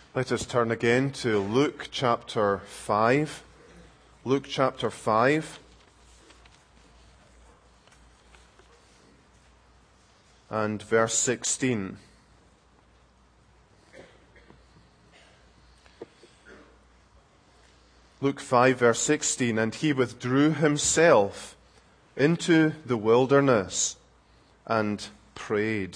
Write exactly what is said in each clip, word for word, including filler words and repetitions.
Let us turn again to Luke chapter five. Luke chapter five. And verse sixteen. Luke five, verse sixteen. And he withdrew himself into the wilderness and prayed.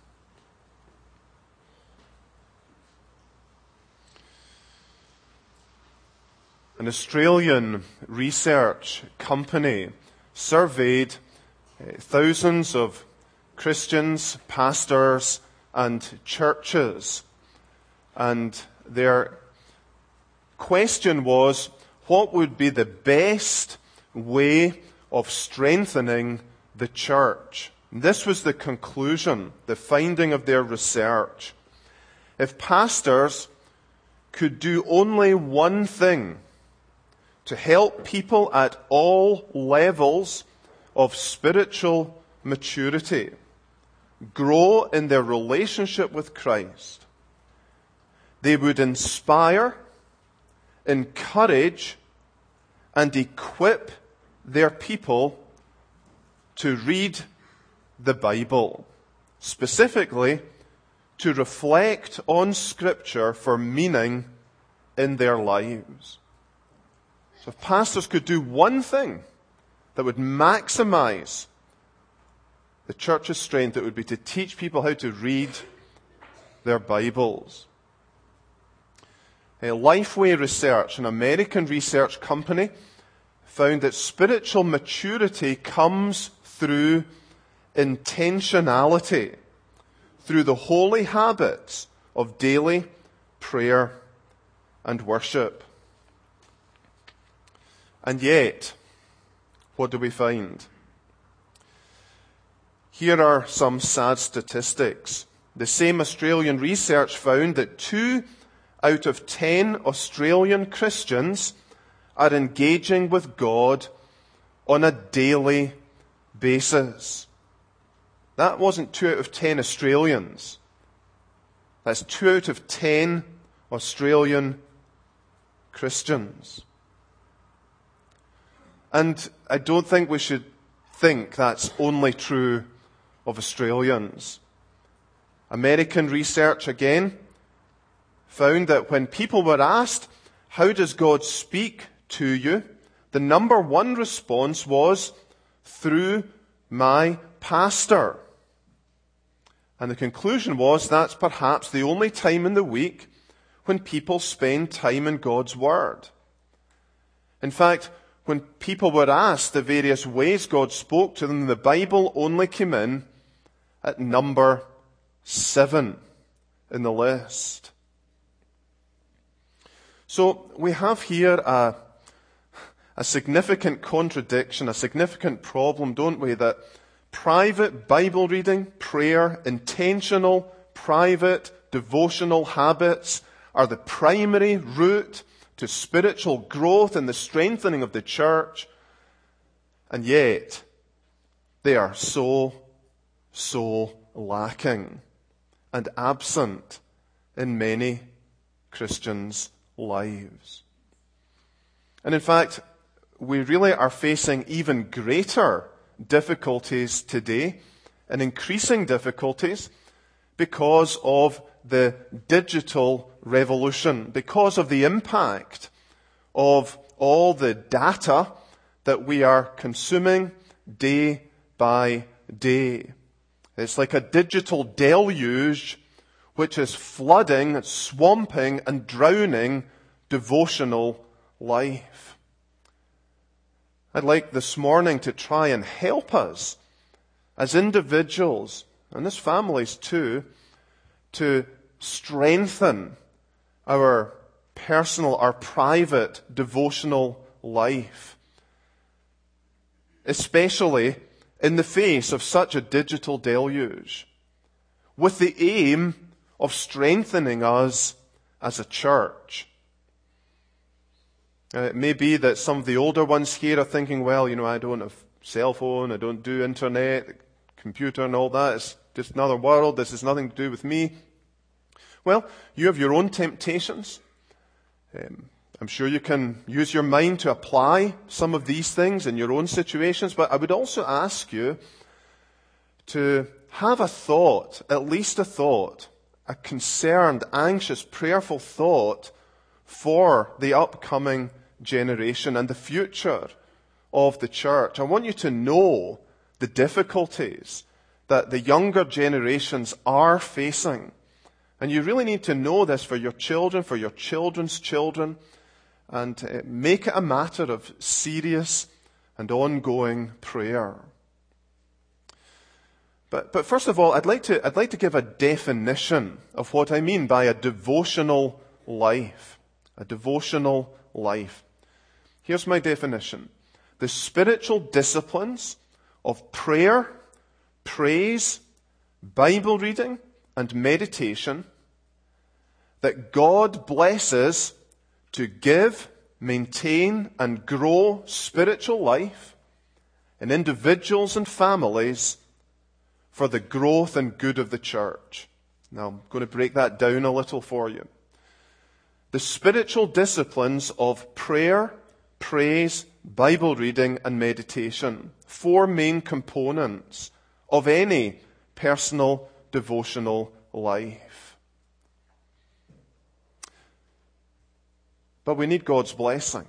An Australian research company surveyed thousands of Christians, pastors, and churches. And their question was, what would be the best way of strengthening the church? This was the conclusion, the finding of their research. If pastors could do only one thing to help people at all levels of spiritual maturity grow in their relationship with Christ, they would inspire, encourage, and equip their people to read the Bible, specifically to reflect on Scripture for meaning in their lives. So if pastors could do one thing that would maximize the church's strength, it would be to teach people how to read their Bibles. A Lifeway Research, an American research company, found that spiritual maturity comes through intentionality, through the holy habits of daily prayer and worship. And yet, what do we find? Here are some sad statistics. The same Australian research found that two out of ten Australian Christians are engaging with God on a daily basis. That wasn't two out of ten Australians. That's two out of ten Australian Christians. And I don't think we should think that's only true of Australians. American research again found that when people were asked, how does God speak to you? The number one response was, through my pastor. And the conclusion was, that's perhaps the only time in the week when people spend time in God's Word. In fact, when people were asked the various ways God spoke to them, the Bible only came in at number seven in the list. So we have here a, a significant contradiction, a significant problem, don't we? That private Bible reading, prayer, intentional, private, devotional habits are the primary route to spiritual growth and the strengthening of the church. And yet, they are so, so lacking and absent in many Christians' lives. And in fact, we really are facing even greater difficulties today, and increasing difficulties, because of the digital revolution, because of the impact of all the data that we are consuming day by day. It's like a digital deluge which is flooding, swamping, and drowning devotional life. I'd like this morning to try and help us as individuals, and as families too, to strengthen our personal, our private devotional life, especially in the face of such a digital deluge, with the aim of strengthening us as a church. Uh, it may be that some of the older ones here are thinking, well, you know, I don't have cell phone, I don't do internet, computer and all that. It's just another world. This has nothing to do with me. Well, you have your own temptations. Um, I'm sure you can use your mind to apply some of these things in your own situations, but I would also ask you to have a thought, at least a thought, a concerned, anxious, prayerful thought for the upcoming generation and the future of the church. I want you to know the difficulties that the younger generations are facing. And you really need to know this for your children, for your children's children, and uh, make it a matter of serious and ongoing prayer. But, but first of all, I'd like to, I'd like to give a definition of what I mean by a devotional life. A devotional life. Here's my definition. The spiritual disciplines of prayer, praise, Bible reading, and meditation that God blesses to give, maintain, and grow spiritual life in individuals and families for the growth and good of the church. Now, I'm going to break that down a little for you. The spiritual disciplines of prayer, praise, Bible reading, and meditation. Four main components of any personal devotional life. But we need God's blessing.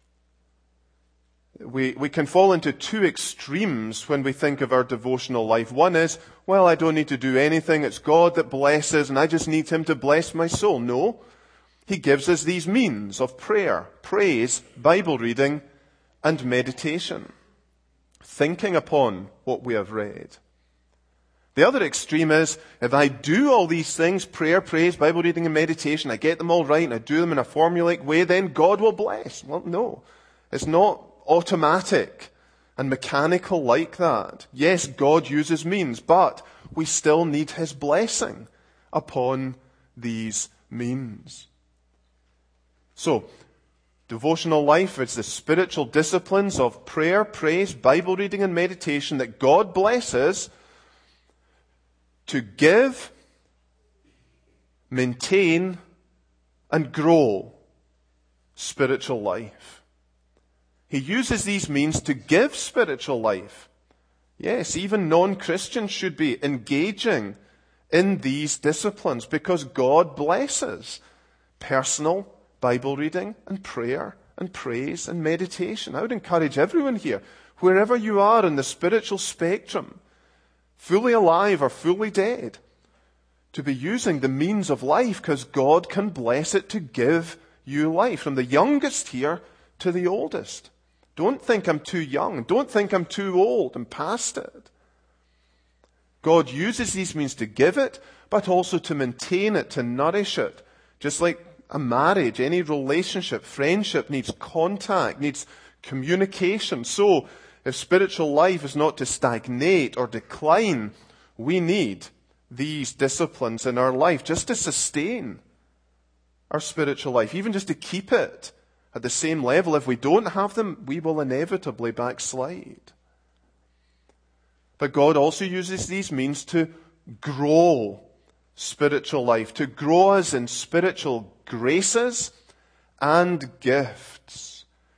We, we can fall into two extremes when we think of our devotional life. One is, well, I don't need to do anything. It's God that blesses, and I just need Him to bless my soul. No. He gives us these means of prayer, praise, Bible reading, and meditation. Thinking upon what we have read. The other extreme is, if I do all these things, prayer, praise, Bible reading, and meditation, I get them all right, and I do them in a formulaic way, then God will bless. Well, no. It's not automatic and mechanical like that. Yes, God uses means, but we still need His blessing upon these means. So, devotional life is the spiritual disciplines of prayer, praise, Bible reading, and meditation that God blesses to give, maintain, and grow spiritual life. He uses these means to give spiritual life. Yes, even non-Christians should be engaging in these disciplines because God blesses personal Bible reading and prayer and praise and meditation. I would encourage everyone here, wherever you are in the spiritual spectrum, fully alive or fully dead, to be using the means of life because God can bless it to give you life. From the youngest here to the oldest. Don't think I'm too young. Don't think I'm too old and past it. God uses these means to give it, but also to maintain it, to nourish it. Just like a marriage, any relationship, friendship needs contact, needs communication. So, if spiritual life is not to stagnate or decline, we need these disciplines in our life just to sustain our spiritual life, even just to keep it at the same level. If we don't have them, we will inevitably backslide. But God also uses these means to grow spiritual life, to grow us in spiritual graces and gifts.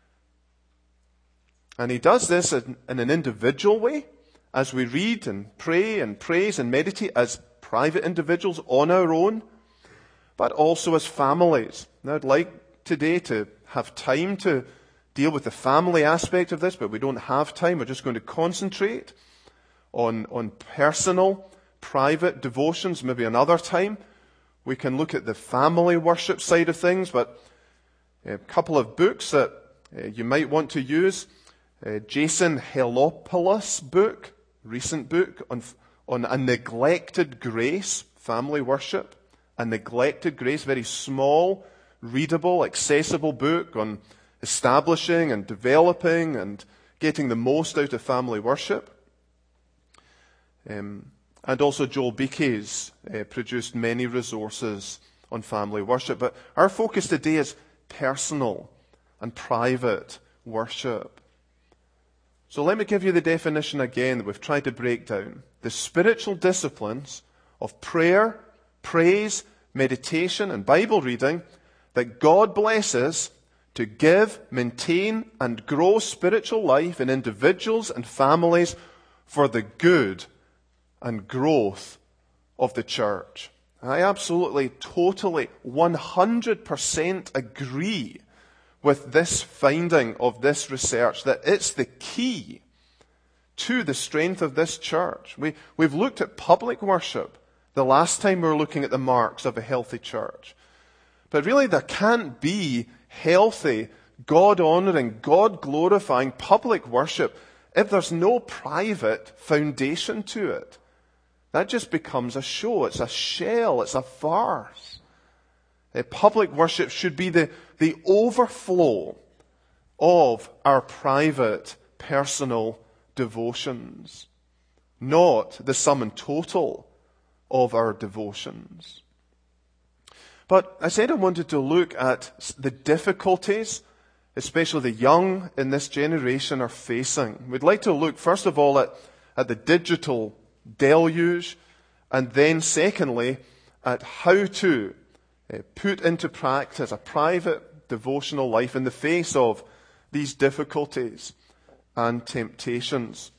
And He does this in, in an individual way, as we read and pray and praise and meditate as private individuals on our own, but also as families. Now, I'd like today to have time to deal with the family aspect of this, but we don't have time. We're just going to concentrate on, on personal, private devotions, maybe another time. We can look at the family worship side of things, but a couple of books that uh, you might want to use. Uh, Jason Helopoulos' book, recent book, on, on a neglected grace, family worship. A neglected grace, very small, readable, accessible book on establishing and developing and getting the most out of family worship. Um, and also Joel Beake's uh, produced many resources on family worship. But our focus today is personal and private worship. So let me give you the definition again that we've tried to break down. The spiritual disciplines of prayer, praise, meditation, and Bible reading that God blesses to give, maintain, and grow spiritual life in individuals and families for the good and growth of the church. I absolutely, totally, one hundred percent agree with this finding of this research, that it's the key to the strength of this church. We, we've looked at public worship the last time we were looking at the marks of a healthy church. But really there can't be healthy, God-honoring, God-glorifying public worship if there's no private foundation to it. That just becomes a show. It's a shell. It's a farce. Uh, public worship should be the, the overflow of our private, personal devotions, not the sum and total of our devotions. But I said I wanted to look at the difficulties, especially the young in this generation are facing. We'd like to look, first of all, at, at the digital deluge, and then secondly, at how to uh, put into practice a private devotional life in the face of these difficulties and temptations.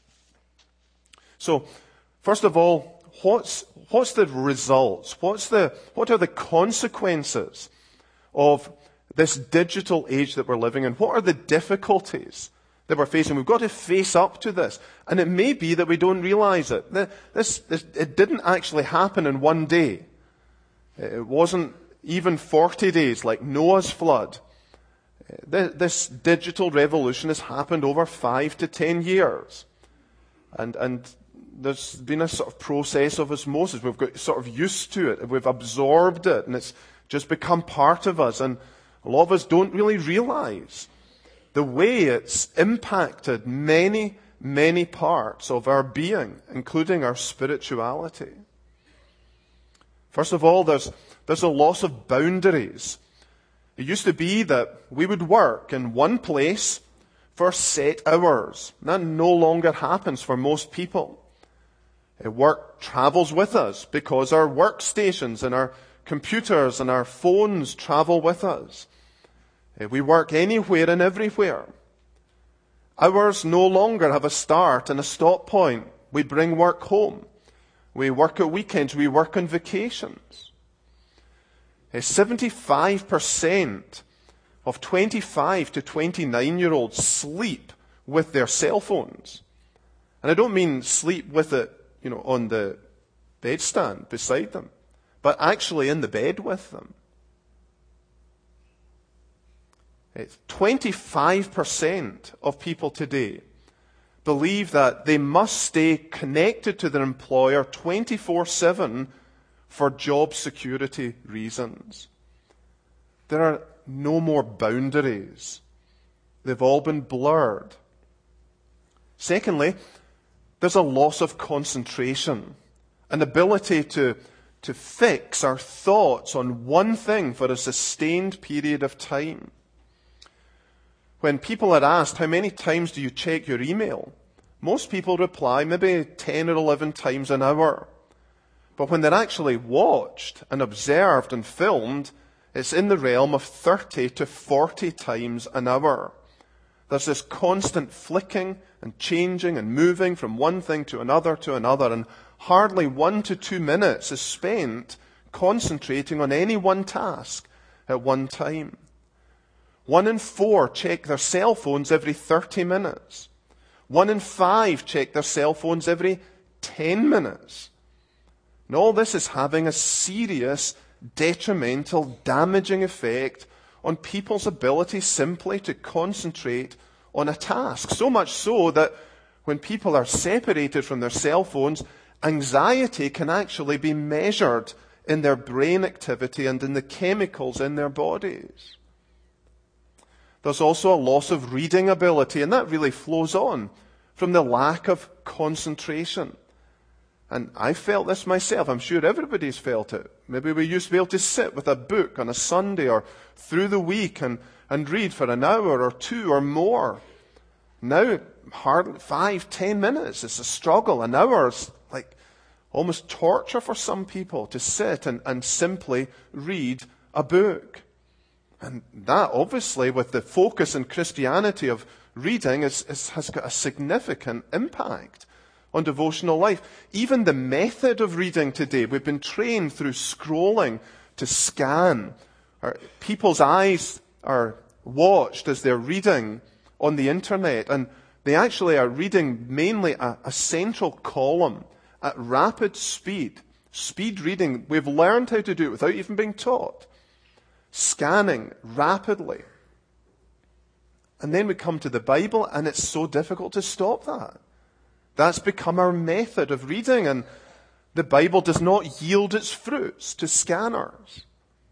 So, first of all, what's what's the results? What's the what are the consequences of this digital age that we're living in? What are the difficulties that we're facing? We've got to face up to this. And it may be that we don't realize it. This, this, it didn't actually happen in one day. It wasn't even forty days like Noah's flood. This digital revolution has happened over five to ten years. And, and there's been a sort of process of osmosis. We've got sort of used to it. We've absorbed it. And it's just become part of us. And a lot of us don't really realize the way it's impacted many, many parts of our being, including our spirituality. First of all, there's, there's a loss of boundaries. It used to be that we would work in one place for set hours. That no longer happens for most people. Work travels with us because our workstations and our computers and our phones travel with us. We work anywhere and everywhere. Hours no longer have a start and a stop point. We bring work home. We work at weekends. We work on vacations. seventy-five percent of twenty-five to twenty-nine-year-olds sleep with their cell phones. And I don't mean sleep with it, you know, on the bedstand beside them, but actually in the bed with them. twenty-five percent of people today believe that they must stay connected to their employer twenty-four seven for job security reasons. There are no more boundaries. They've all been blurred. Secondly, there's a loss of concentration, an ability to, to fix our thoughts on one thing for a sustained period of time. When people are asked, how many times do you check your email? Most people reply maybe ten or eleven times an hour. But when they're actually watched and observed and filmed, it's in the realm of thirty to forty times an hour. There's this constant flicking and changing and moving from one thing to another to another, and hardly one to two minutes is spent concentrating on any one task at one time. One in four check their cell phones every thirty minutes. One in five check their cell phones every ten minutes. And all this is having a serious, detrimental, damaging effect on people's ability simply to concentrate on a task. So much so that when people are separated from their cell phones, anxiety can actually be measured in their brain activity and in the chemicals in their bodies. There's also a loss of reading ability, and that really flows on from the lack of concentration. And I felt this myself. I'm sure everybody's felt it. Maybe we used to be able to sit with a book on a Sunday or through the week and, and read for an hour or two or more. Now, hardly five, ten minutes. It's a struggle. An hour's like, almost torture for some people to sit and, and simply read a book. And that, obviously, with the focus in Christianity of reading, is, is, has got a significant impact on devotional life. Even the method of reading today, we've been trained through scrolling to scan. Our, people's eyes are watched as they're reading on the internet, and they actually are reading mainly a, a central column at rapid speed. Speed reading, we've learned how to do it without even being taught. Scanning rapidly. And then we come to the Bible, and it's so difficult to stop that. That's become our method of reading, and the Bible does not yield its fruits to scanners.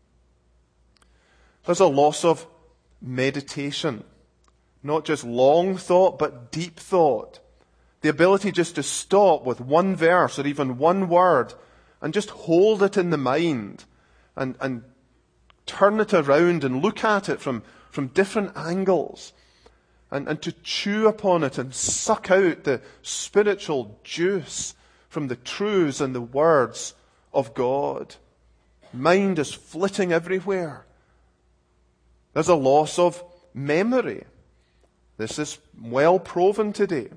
There's a loss of meditation. Not just long thought, but deep thought. The ability just to stop with one verse or even one word and just hold it in the mind and, and turn it around and look at it from, from different angles and, and to chew upon it and suck out the spiritual juice from the truths and the words of God. Mind is flitting everywhere. There's a loss of memory. This is well proven today.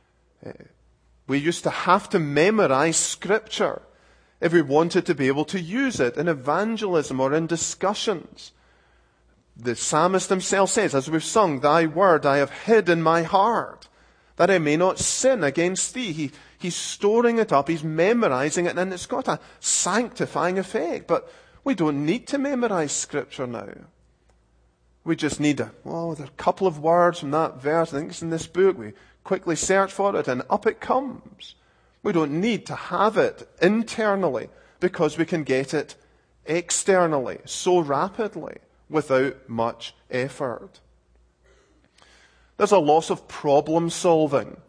We used to have to memorize Scripture if we wanted to be able to use it in evangelism or in discussions. The psalmist himself says, as we've sung, "Thy word I have hid in my heart, that I may not sin against thee." He, he's storing it up, he's memorizing it, and it's got a sanctifying effect. But we don't need to memorize Scripture now. We just need a, well, there are a couple of words from that verse. I think it's in this book. We quickly search for it and up it comes. We don't need to have it internally because we can get it externally so rapidly without much effort. There's a loss of problem solving.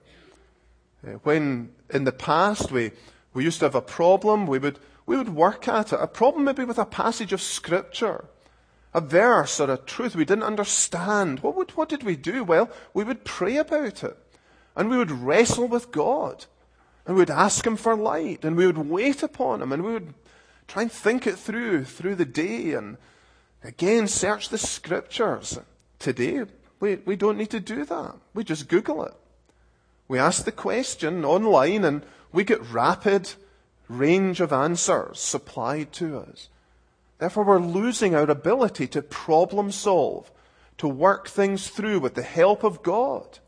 When in the past we, we used to have a problem, we would, we would work at it. A problem maybe with a passage of Scripture. A verse or a truth we didn't understand. What would, what did we do? Well, we would pray about it. And we would wrestle with God. And we would ask Him for light. And we would wait upon Him. And we would try and think it through, through the day. And again, search the Scriptures. Today, we, we don't need to do that. We just Google it. We ask the question online and we get rapid range of answers supplied to us. Therefore, we're losing our ability to problem solve, to work things through with the help of God.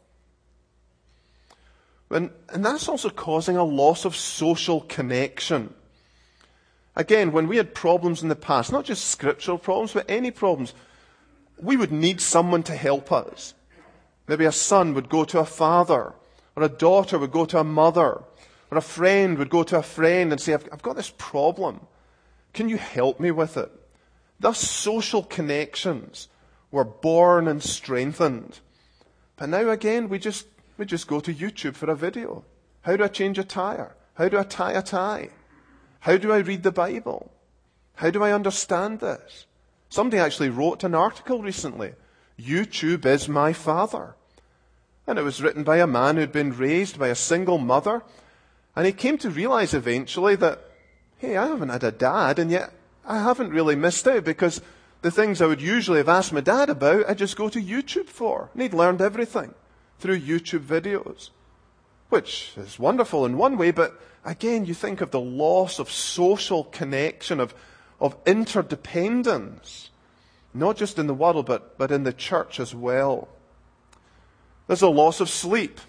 And, and that's also causing a loss of social connection. Again, when we had problems in the past, not just scriptural problems, but any problems, we would need someone to help us. Maybe a son would go to a father, or a daughter would go to a mother, or a friend would go to a friend and say, I've, I've got this problem. Can you help me with it? Thus, social connections were born and strengthened. But now again, we just we just go to YouTube for a video. How do I change a tire? How do I tie a tie? How do I read the Bible? How do I understand this? Somebody actually wrote an article recently. YouTube is my father. And it was written by a man who'd been raised by a single mother. And he came to realize eventually that, hey, I haven't had a dad, and yet I haven't really missed out because the things I would usually have asked my dad about, I just go to YouTube for. And he'd learned everything through YouTube videos, which is wonderful in one way, but again, you think of the loss of social connection, of, of interdependence, not just in the world, but, but in the church as well. There's a loss of sleep.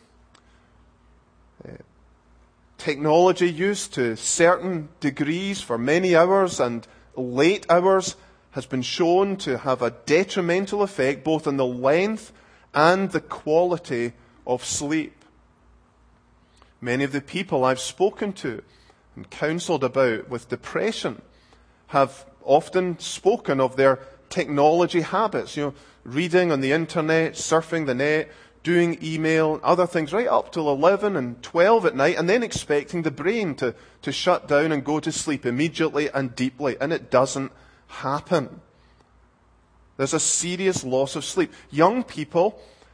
Technology used to certain degrees for many hours and late hours has been shown to have a detrimental effect both on the length and the quality of sleep. Many of the people I've spoken to and counseled about with depression have often spoken of their technology habits, you know, reading on the internet, surfing the net, doing email, other things, right up till eleven and twelve at night, and then expecting the brain to, to shut down and go to sleep immediately and deeply. And it doesn't happen. There's a serious loss of sleep. Young people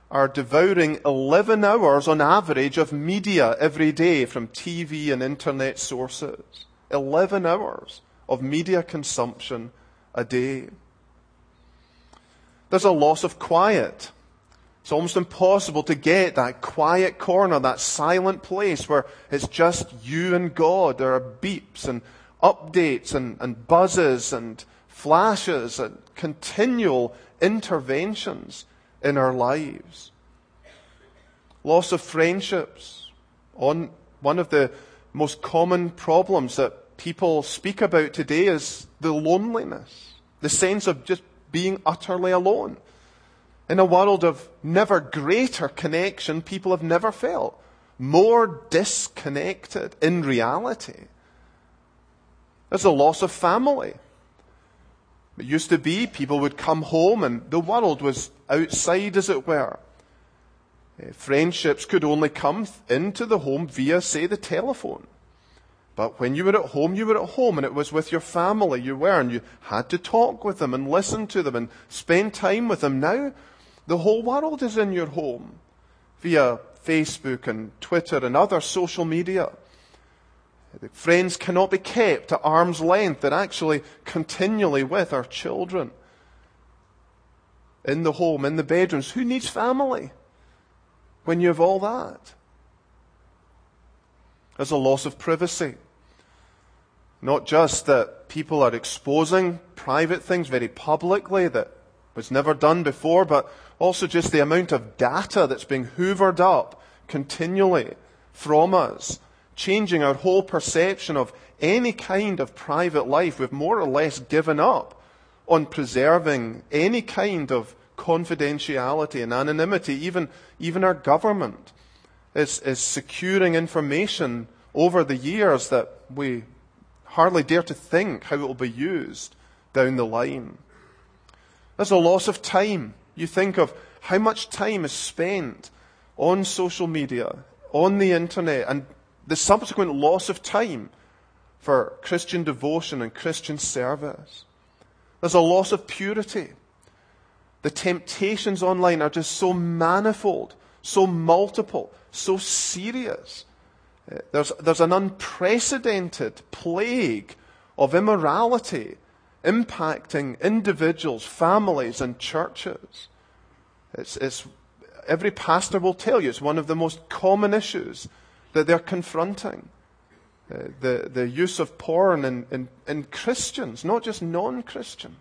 are devouring eleven hours on average of media every day from T V and internet sources. eleven hours of media consumption a day. There's a loss of quiet. It's almost impossible to get that quiet corner, that silent place where it's just you and God. There are beeps and updates and, and buzzes and flashes and continual interventions in our lives. Loss of friendships. On one of the most common problems that people speak about today is the loneliness, the sense of just being utterly alone. In a world of never greater connection, people have never felt more disconnected in reality. There's a loss of family. It used to be people would come home and the world was outside, as it were. Friendships could only come into the home via, say, the telephone. But when you were at home, you were at home, and it was with your family you were, and you had to talk with them and listen to them and spend time with them. Now, the whole world is in your home via Facebook and Twitter and other social media. Friends cannot be kept at arm's length. They're actually continually with our children. In the home, in the bedrooms. Who needs family when you have all that? There's a loss of privacy. Not just that people are exposing private things very publicly that was never done before, but also just the amount of data that's being hoovered up continually from us, changing our whole perception of any kind of private life. We've more or less given up on preserving any kind of confidentiality and anonymity. Even, even our government is, is securing information over the years that we hardly dare to think how it will be used down the line. There's a loss of time. You think of how much time is spent on social media, on the internet, and the subsequent loss of time for Christian devotion and Christian service. There's a loss of purity. The temptations online are just so manifold, so multiple, so serious. There's, there's an unprecedented plague of immorality impacting individuals, families, and churches. It's, it's, every pastor will tell you it's one of the most common issues that they're confronting. Uh, the, the use of porn in, in, in Christians, not just non-Christians.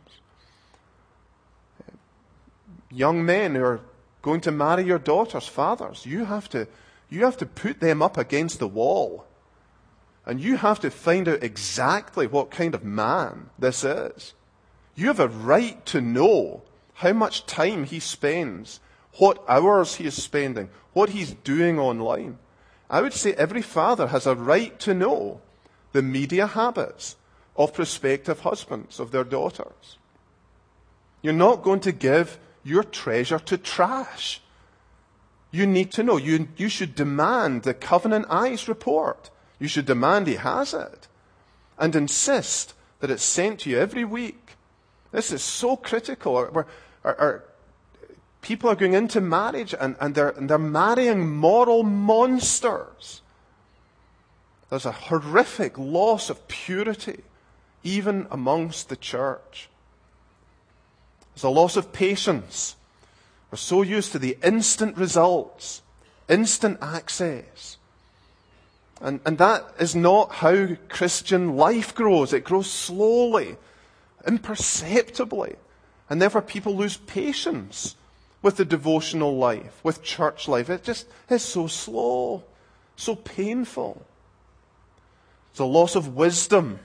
Uh, young men who are going to marry your daughters, fathers, you have to You have to put them up against the wall. And you have to find out exactly what kind of man this is. You have a right to know how much time he spends, what hours he is spending, what he's doing online. I would say every father has a right to know the media habits of prospective husbands of their daughters. You're not going to give your treasure to trash. You need to know. You, you should demand the Covenant Eyes report. You should demand he has it. And insist that it's sent to you every week. This is so critical. Our, our, our, people are going into marriage and, and, they're, and they're marrying moral monsters. There's a horrific loss of purity, even amongst the church. There's a loss of patience. We're so used to the instant results, instant access. And, and that is not how Christian life grows. It grows slowly, imperceptibly. And therefore people lose patience with the devotional life, with church life. It just is so slow, so painful. It's a loss of wisdom.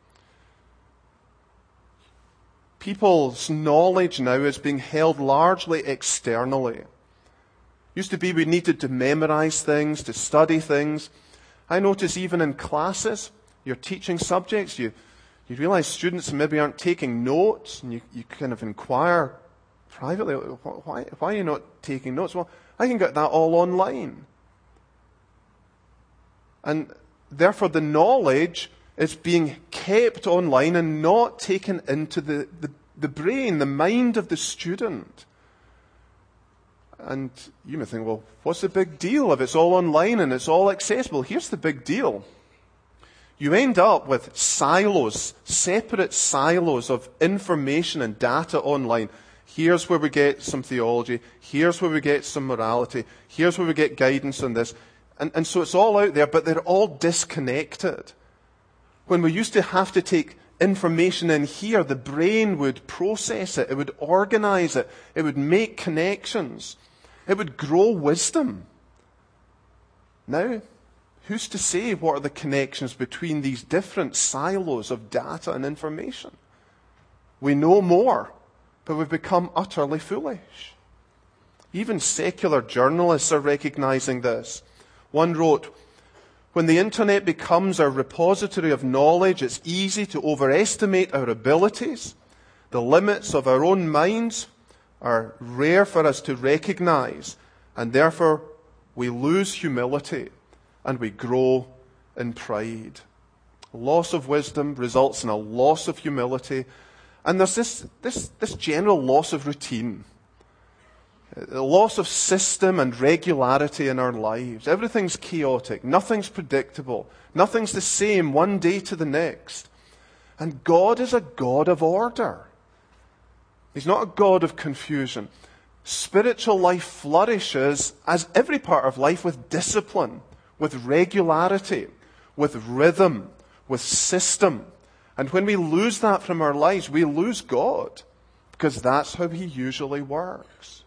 People's knowledge now is being held largely externally. Used to be we needed to memorize things, to study things. I notice even in classes, you're teaching subjects, you, you realize students maybe aren't taking notes, and you, you kind of inquire privately, why, why are you not taking notes? Well, I can get that all online. And therefore the knowledge is being kept online and not taken into the, the, the brain, the mind of the student. And you may think, well, what's the big deal if it's all online and it's all accessible? Here's the big deal. You end up with silos, separate silos of information and data online. Here's where we get some theology. Here's where we get some morality. Here's where we get guidance on this. And, and so it's all out there, but they're all disconnected. When we used to have to take information in here, the brain would process it. It would organize it. It would make connections. It would grow wisdom. Now, who's to say what are the connections between these different silos of data and information? We know more, but we've become utterly foolish. Even secular journalists are recognizing this. One wrote, "When the internet becomes our repository of knowledge, it's easy to overestimate our abilities. The limits of our own minds are rare for us to recognize, and therefore we lose humility and we grow in pride." Loss of wisdom results in a loss of humility, and there's this, this, this general loss of routine. The loss of system and regularity in our lives. Everything's chaotic. Nothing's predictable. Nothing's the same one day to the next. And God is a God of order. He's not a God of confusion. Spiritual life flourishes, as every part of life, with discipline, with regularity, with rhythm, with system. And when we lose that from our lives, we lose God, because that's how He usually works.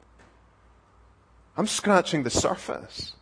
I'm scratching the surface.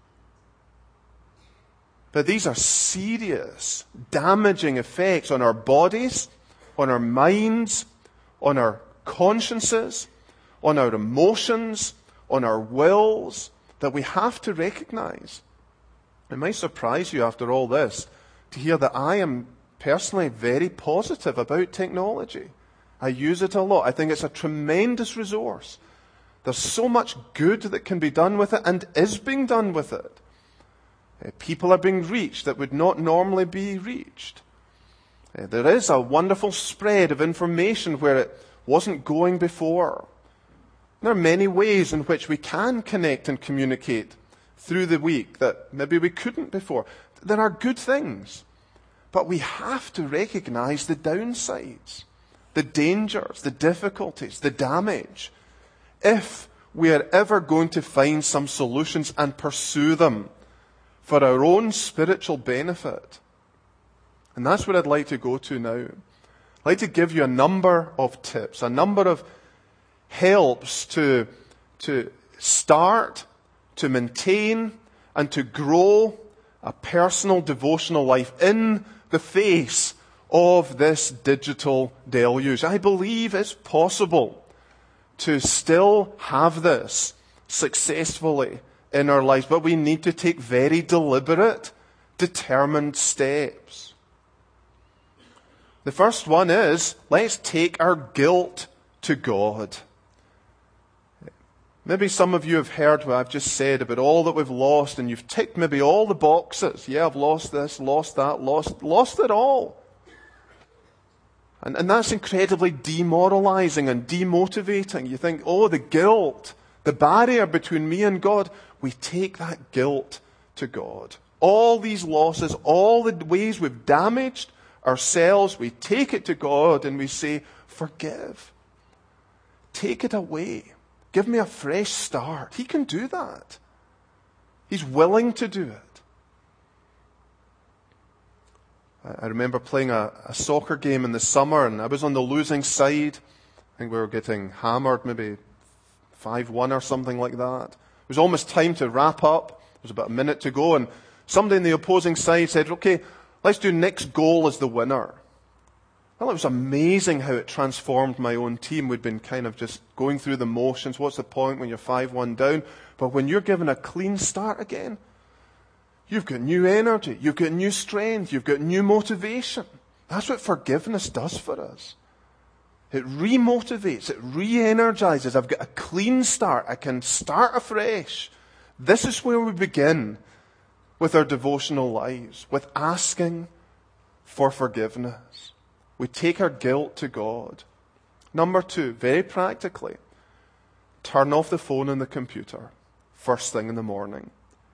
But these are serious, damaging effects on our bodies, on our minds, on our consciences, on our emotions, on our wills, that we have to recognize. It might surprise you after all this to hear that I am personally very positive about technology. I use it a lot. I think it's a tremendous resource. There's so much good that can be done with it and is being done with it. People are being reached that would not normally be reached. There is a wonderful spread of information where it wasn't going before. There are many ways in which we can connect and communicate through the week that maybe we couldn't before. There are good things, but we have to recognize the downsides, the dangers, the difficulties, the damage, if we are ever going to find some solutions and pursue them for our own spiritual benefit. And that's what I'd like to go to now. I'd like to give you a number of tips, a number of helps to, to start, to maintain, and to grow a personal devotional life in the face of this digital deluge. I believe it's possible to still have this successfully in our lives, but we need to take very deliberate, determined steps. The first one is, let's take our guilt to God. Maybe some of you have heard what I've just said about all that we've lost, and you've ticked maybe all the boxes. Yeah, I've lost this, lost that, lost, lost it all. And, and that's incredibly demoralizing and demotivating. You think, oh, the guilt, the barrier between me and God. We take that guilt to God. All these losses, all the ways we've damaged ourselves, we take it to God and we say, forgive. Take it away. Give me a fresh start. He can do that. He's willing to do it. I remember playing a, a soccer game in the summer, and I was on the losing side. I think we were getting hammered, maybe five one or something like that. It was almost time to wrap up. There was about a minute to go, and somebody in the opposing side said, okay, let's do next goal as the winner. Well, it was amazing how it transformed my own team. We'd been kind of just going through the motions. What's the point when you're five one down? But when you're given a clean start again, you've got new energy, you've got new strength, you've got new motivation. That's what forgiveness does for us. It remotivates, it re-energizes. I've got a clean start. I can start afresh. This is where we begin with our devotional lives, with asking for forgiveness. We take our guilt to God. Number two, very practically, turn off the phone and the computer first thing in the morning.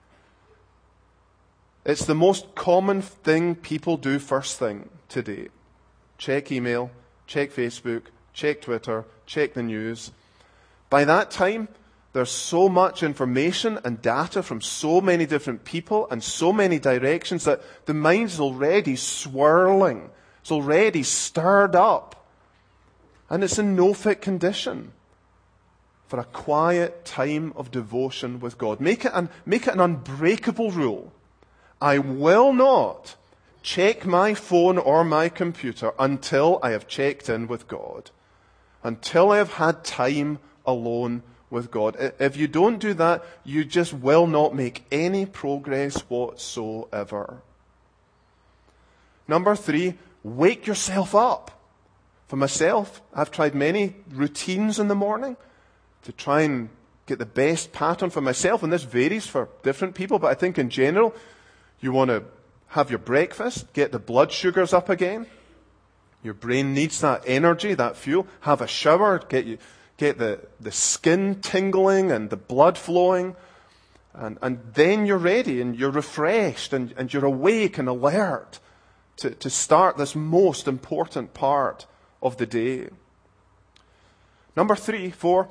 It's the most common thing people do first thing today. Check email, check Facebook, check Twitter, check the news. By that time, there's so much information and data from so many different people and so many directions that the mind's already swirling. It's already stirred up. And it's in no fit condition for a quiet time of devotion with God. Make it an, make it an unbreakable rule. I will not check my phone or my computer until I have checked in with God. Until I have had time alone with God. If you don't do that, you just will not make any progress whatsoever. Number three, wake yourself up. For myself, I've tried many routines in the morning to try and get the best pattern for myself, and this varies for different people, but I think in general, you want to have your breakfast, get the blood sugars up again. Your brain needs that energy, that fuel. Have a shower, get you, get the, the skin tingling and the blood flowing. And, and then you're ready and you're refreshed and, and you're awake and alert to, to start this most important part of the day. Number three, four,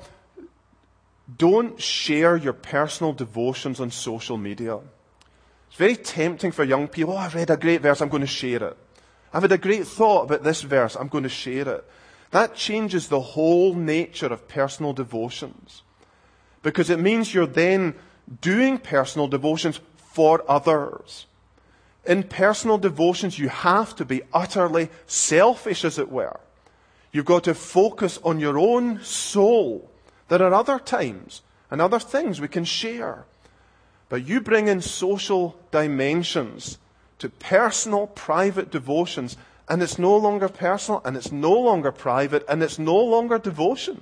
don't share your personal devotions on social media. It's very tempting for young people. Oh, I read a great verse, I'm going to share it. I've had a great thought about this verse, I'm going to share it. That changes the whole nature of personal devotions. Because it means you're then doing personal devotions for others. In personal devotions, you have to be utterly selfish, as it were. You've got to focus on your own soul. There are other times and other things we can share. But you bring in social dimensions to personal, private devotions, and it's no longer personal, and it's no longer private, and it's no longer devotion.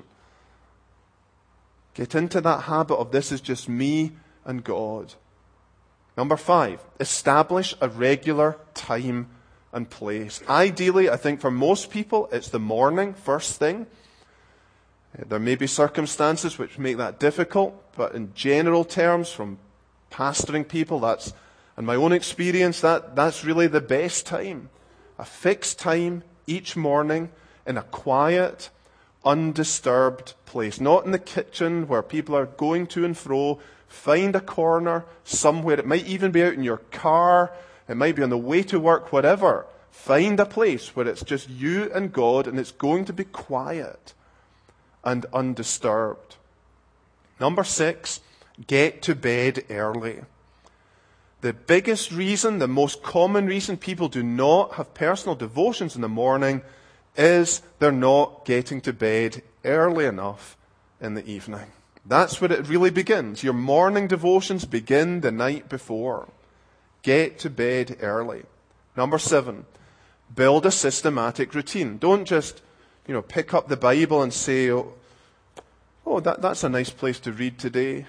Get into that habit of this is just me and God. Number five, establish a regular time and place. Ideally, I think for most people, it's the morning, first thing. There may be circumstances which make that difficult, but in general terms, from pastoring people, that's, in my own experience, that, that's really the best time. A fixed time each morning in a quiet, undisturbed place. Not in the kitchen where people are going to and fro. Find a corner somewhere. It might even be out in your car. It might be on the way to work, whatever. Find a place where it's just you and God, and it's going to be quiet and undisturbed. Number six, get to bed early. The biggest reason, the most common reason people do not have personal devotions in the morning is they're not getting to bed early enough in the evening. That's where it really begins. Your morning devotions begin the night before. Get to bed early. Number seven, build a systematic routine. Don't just, you know, pick up the Bible and say, oh, oh that, that's a nice place to read today.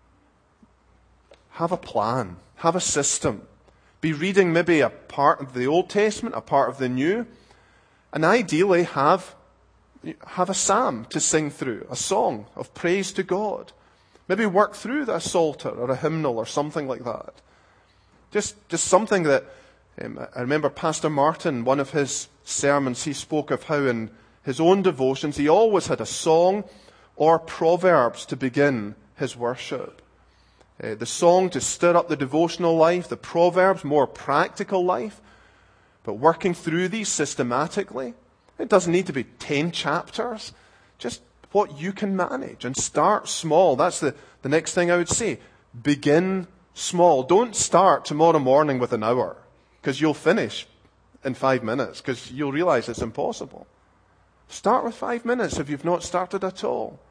Have a plan. Have a system. Be reading maybe a part of the Old Testament, a part of the New, and ideally have, have a psalm to sing through, a song of praise to God. Maybe work through a psalter or a hymnal or something like that. Just, just something that, um, I remember Pastor Martin, one of his sermons, he spoke of how in his own devotions he always had a song or proverbs to begin his worship. Uh, the song to stir up the devotional life, the proverbs, more practical life. But working through these systematically, it doesn't need to be ten chapters. Just what you can manage and start small. That's the, the next thing I would say. Begin small. Don't start tomorrow morning with an hour, because you'll finish in five minutes, because you'll realize it's impossible. Start with five minutes if you've not started at all.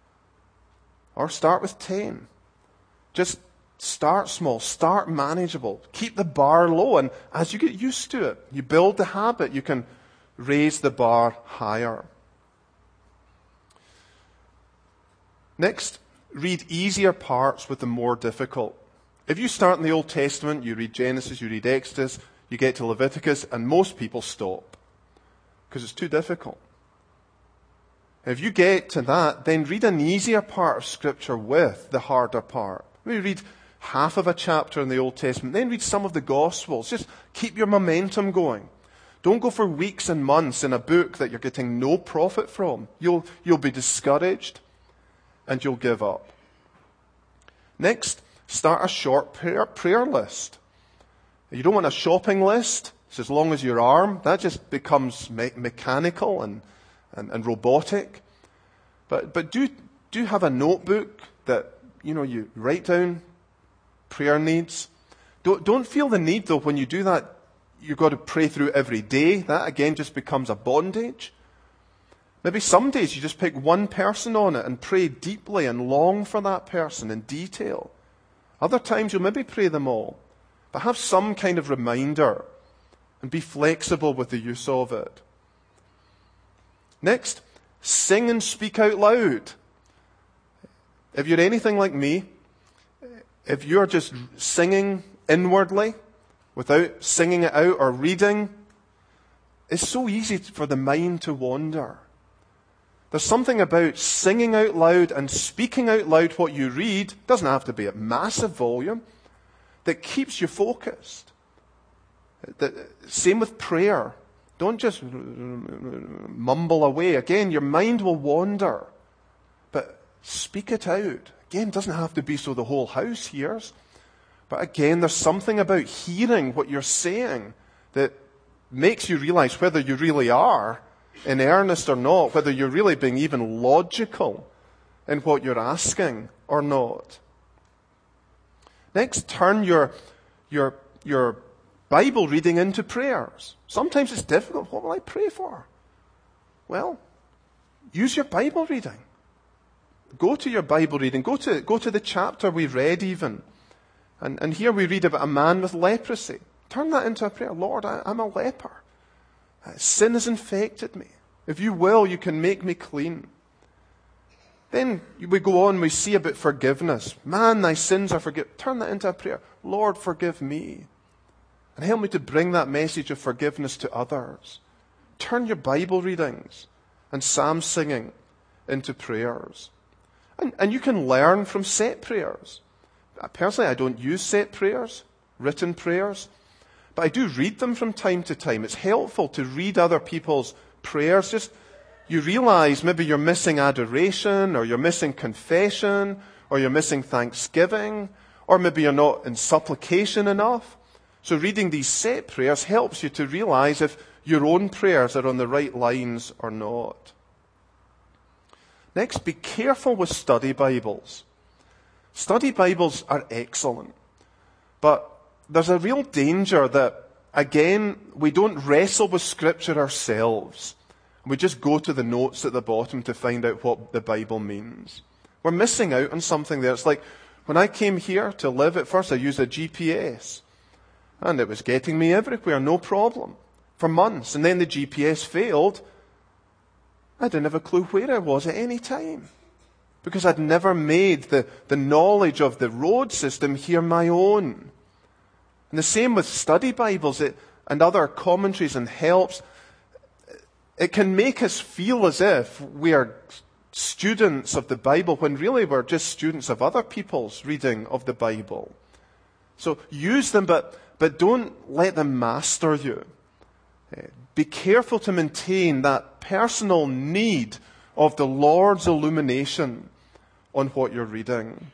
Or start with ten. Just start small, start manageable, keep the bar low, and as you get used to it, you build the habit, you can raise the bar higher. Next, read easier parts with the more difficult. If you start in the Old Testament, you read Genesis, you read Exodus, you get to Leviticus, and most people stop because it's too difficult. If you get to that, then read an easier part of Scripture with the harder part. Maybe read half of a chapter in the Old Testament, then read some of the Gospels. Just keep your momentum going. Don't go for weeks and months in a book that you're getting no profit from. You'll, you'll be discouraged and you'll give up. Next, start a short prayer, prayer list. You don't want a shopping list. It's as long as your arm. That just becomes me- mechanical and, and, and robotic. But, but do, do have a notebook that, you know, you write down prayer needs. Don't, don't feel the need, though, when you do that, you've got to pray through every day. That, again, just becomes a bondage. Maybe some days you just pick one person on it and pray deeply and long for that person in detail. Other times you'll maybe pray them all. But have some kind of reminder and be flexible with the use of it. Next, sing and speak out loud. If you're anything like me, if you're just singing inwardly without singing it out or reading, it's so easy for the mind to wander. There's something about singing out loud and speaking out loud what you read, doesn't have to be at massive volume, that keeps you focused. The, same with prayer. Don't just mumble away. Again, your mind will wander. But speak it out. Again, it doesn't have to be so the whole house hears. But again, there's something about hearing what you're saying that makes you realize whether you really are in earnest or not, whether you're really being even logical in what you're asking or not. Next, turn your, your, your Bible reading into prayers. Sometimes it's difficult. What will I pray for? Well, use your Bible reading. Go to your Bible reading. Go to, go to the chapter we read even. And, and here we read about a man with leprosy. Turn that into a prayer. Lord, I, I'm a leper. Sin has infected me. If you will, you can make me clean. Then we go on, we see about forgiveness. Man, thy sins are forgiven. Turn that into a prayer. Lord, forgive me. And help me to bring that message of forgiveness to others. Turn your Bible readings and psalm singing into prayers. And, and you can learn from set prayers. Personally, I don't use set prayers, written prayers, but I do read them from time to time. It's helpful to read other people's prayers. Just you realize maybe you're missing adoration, or you're missing confession, or you're missing thanksgiving, or maybe you're not in supplication enough. So reading these set prayers helps you to realize if your own prayers are on the right lines or not. Next, be careful with study Bibles. Study Bibles are excellent, but there's a real danger that, again, we don't wrestle with Scripture ourselves. We just go to the notes at the bottom to find out what the Bible means. We're missing out on something there. It's like when I came here to live, at first I used a G P S. And it was getting me everywhere, no problem, for months. And then the G P S failed. I didn't have a clue where I was at any time. Because I'd never made the, the knowledge of the road system here my own. And the same with study Bibles it, and other commentaries and helps. It can make us feel as if we are students of the Bible when really we're just students of other people's reading of the Bible. So use them, but, but don't let them master you. Be careful to maintain that personal need of the Lord's illumination on what you're reading.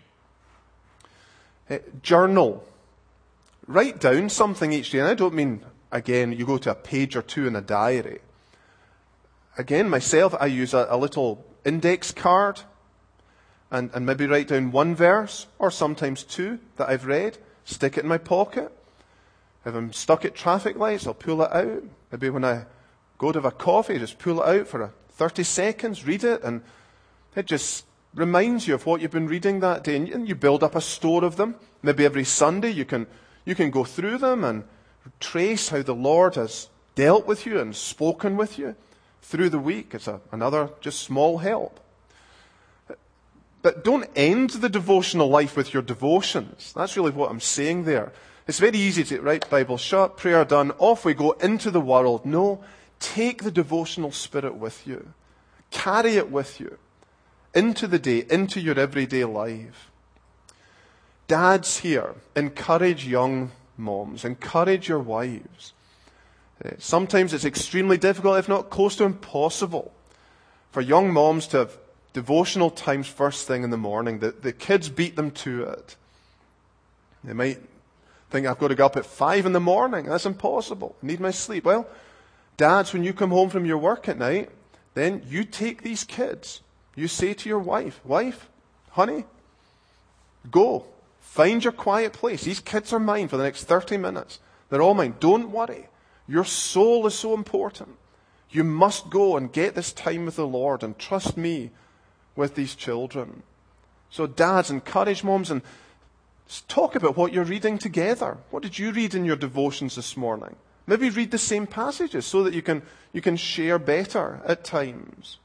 Journal. Write down something each day. And I don't mean, again, you go to a page or two in a diary. Again, myself, I use a, a little index card and, and maybe write down one verse or sometimes two that I've read, stick it in my pocket. If I'm stuck at traffic lights, I'll pull it out. Maybe when I go to have a coffee, just pull it out for thirty seconds, read it, and it just reminds you of what you've been reading that day. And you build up a store of them. Maybe every Sunday you can you can go through them and trace how the Lord has dealt with you and spoken with you through the week. It's a, another just small help. But don't end the devotional life with your devotions. That's really what I'm saying there. It's very easy to write Bible shut, prayer done, off we go into the world. No, take the devotional spirit with you. Carry it with you into the day, into your everyday life. Dads here, encourage young moms, encourage your wives. Sometimes it's extremely difficult, if not close to impossible, for young moms to have devotional times first thing in the morning. The, the kids beat them to it. They might think, I've got to go up at five in the morning. That's impossible. I need my sleep. Well, dads, when you come home from your work at night, then you take these kids. You say to your wife, wife, honey, go. Find your quiet place. These kids are mine for the next thirty minutes. They're all mine. Don't worry. Your soul is so important. You must go and get this time with the Lord and trust me with these children. So dads, encourage moms and talk about what you're reading together. What did you read in your devotions this morning? Maybe read the same passages so that you can, you can share better at times.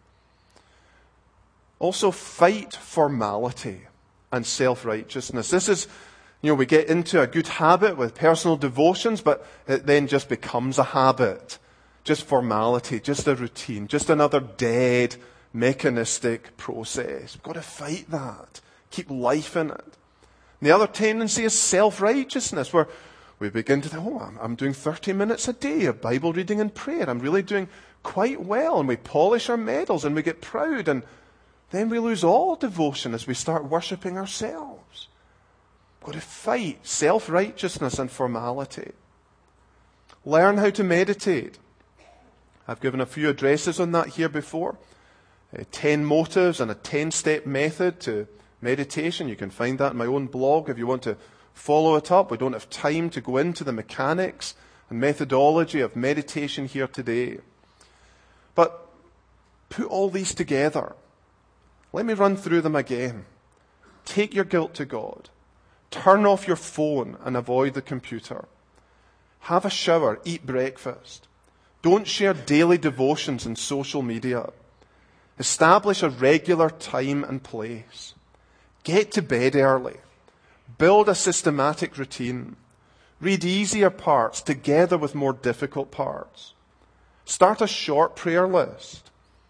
Also, fight formality and self-righteousness. This is, you know, we get into a good habit with personal devotions, but it then just becomes a habit. Just formality, just a routine, just another dead, mechanistic process. We've got to fight that. Keep life in it. And the other tendency is self-righteousness, where we begin to think, oh, I'm, I'm doing thirty minutes a day of Bible reading and prayer. I'm really doing quite well. And we polish our medals and we get proud. And then we lose all devotion as we start worshipping ourselves. We've got to fight self-righteousness and formality. Learn how to meditate. I've given a few addresses on that here before. Uh, ten motives and a ten-step method to meditation. You can find that in my own blog if you want to follow it up. We don't have time to go into the mechanics and methodology of meditation here today. But put all these together. Let me run through them again. Take your guilt to God. Turn off your phone and avoid the computer. Have a shower, eat breakfast. Don't share daily devotions in social media. Establish a regular time and place. Get to bed early. Build a systematic routine. Read easier parts together with more difficult parts. Start a short prayer list.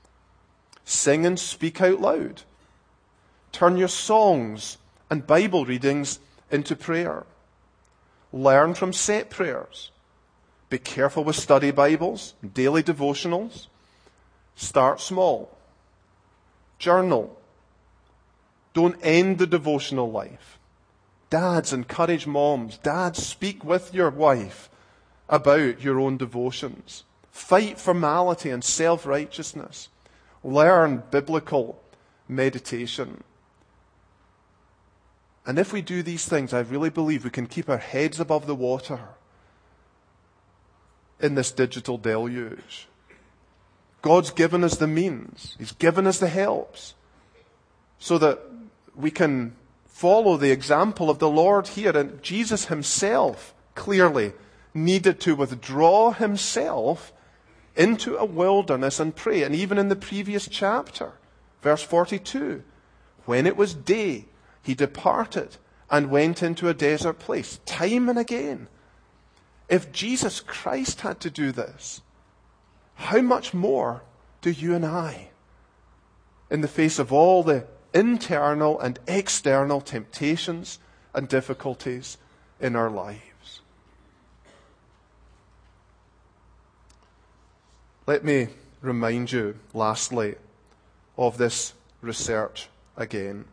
Sing and speak out loud. Turn your songs and Bible readings into prayer. Learn from set prayers. Be careful with study Bibles, daily devotionals. Start small. Journal. Don't end the devotional life. Dads, encourage moms. Dads, speak with your wife about your own devotions. Fight formality and self-righteousness. Learn biblical meditation. And if we do these things, I really believe we can keep our heads above the water in this digital deluge. God's given us the means. He's given us the helps so that we can follow the example of the Lord here. And Jesus himself clearly needed to withdraw himself into a wilderness and pray. And even in the previous chapter, verse forty-two, when it was day, he departed and went into a desert place. Time and again. If Jesus Christ had to do this, how much more do you and I, in the face of all the internal and external temptations and difficulties in our lives? Let me remind you, lastly, of this research again.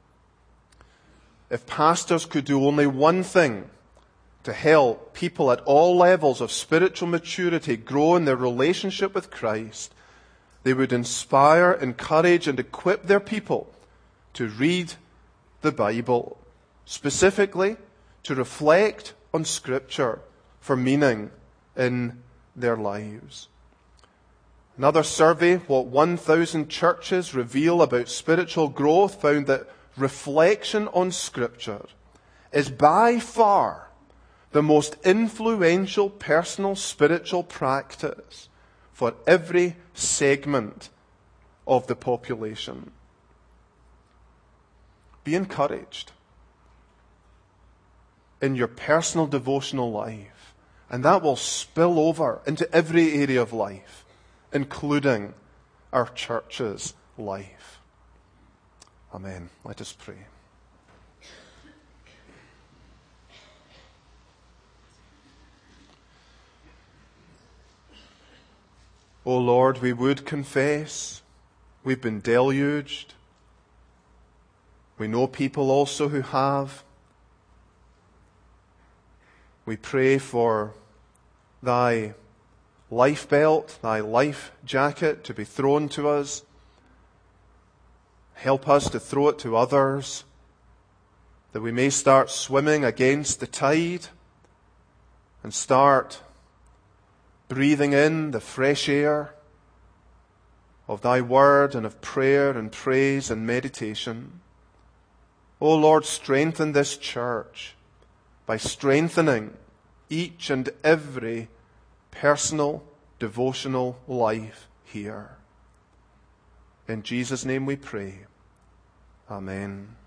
If pastors could do only one thing to help people at all levels of spiritual maturity grow in their relationship with Christ, they would inspire, encourage, and equip their people to read the Bible, specifically to reflect on Scripture for meaning in their lives. Another survey, what one thousand churches reveal about spiritual growth, found that reflection on Scripture is by far the most influential personal spiritual practice for every segment of the population. Be encouraged in your personal devotional life, and that will spill over into every area of life, including our church's life. Amen. Let us pray. O Lord, we would confess we've been deluged. We know people also who have. We pray for thy life belt, thy life jacket to be thrown to us. Help us to throw it to others, that we may start swimming against the tide and start breathing in the fresh air of thy word and of prayer and praise and meditation. O Lord, strengthen this church by strengthening each and every personal, devotional life here. In Jesus' name we pray. Amen.